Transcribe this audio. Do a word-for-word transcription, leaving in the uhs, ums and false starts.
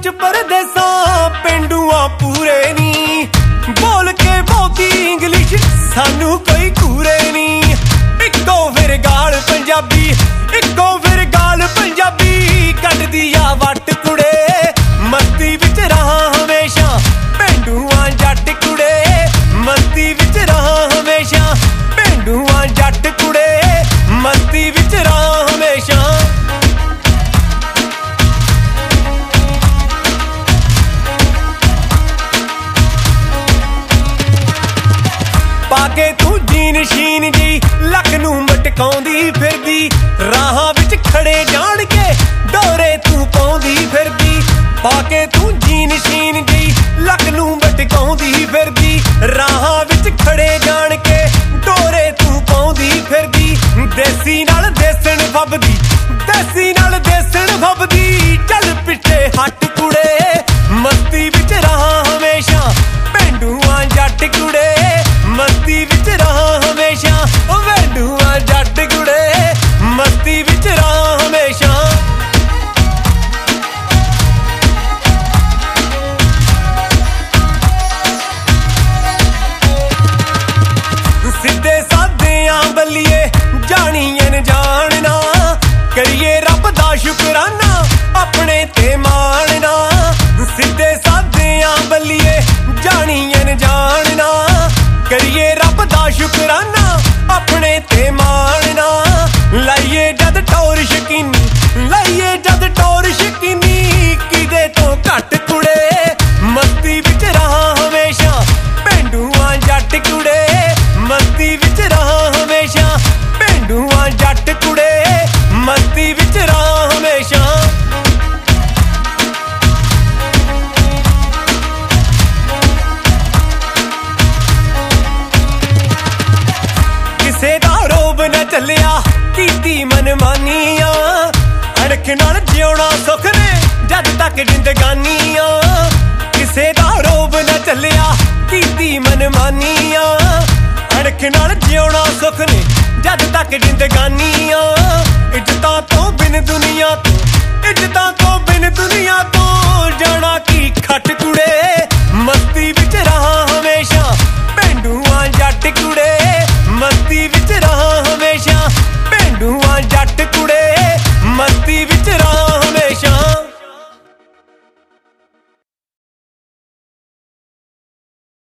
विच परदेसां पेंडूआं पूरे नी बोल के बहुती इंग्लिश सानू कोई कूरे नी इक्को फिर गाल पंजाबी इक्को फिर गाल पंजाबी कटदी आ वट कुड़े मस्ती विच रहां हमेशा पेंडूआं जट कुड़े मस्ती विच रहां हमेशा पेंडूआं जट कुड़े मस्ती विच रहां हमेशा पाके तू जीन शीन जी लक नू मटकाउंदी फिरदी राहां विच खड़े जान के डोरे तू पाउंदी फिरदी पाके तू जीन शीन जी लक नू मटकाउंदी फिरदी राहां विच खड़े जान के डोरे तू पाउंदी फिरदी देसी नाल देसण फबदी देसी नाल देसण फबदी चल पिछे हट कुड़े मस्ती विच रहां हमेशा पेंडूआं जट कुड़े मस्ती विच रहां हमेशा पेंडूआं जट कुड़े मस्ती विच रहां हमेशा सिद्धे सादियां बल्लिए जानियन जानना करिए रब दा शुकराना अपने ते मानना सिद्धे सादियां बल्लिए जानियन जानना करिए रब दा शुकराना अपने ते मानना लाइए जद टोर शकीनी लाइए जद टोर शकीनी किदे तो घट कुड़े मस्ती विच रहां हमेशा पेंडूआं जट कुड़े मस्ती विच रहां हमेशा पेंडूआं जट कुड़े मस्ती विच रहां हमेशा किसे दा रोब न चलिया कीती मनमानियां अड़क नाल जिउणा सुख ने जद तक जिंदगानियां किसे दा रोब न चलिया कीती मनमानियां अड़क नाल जिउणा सुख ने जद तक जिंदगानियां इज्जतां तो बिन दुनिया तो इज्जतां तो बिन दुनिया तो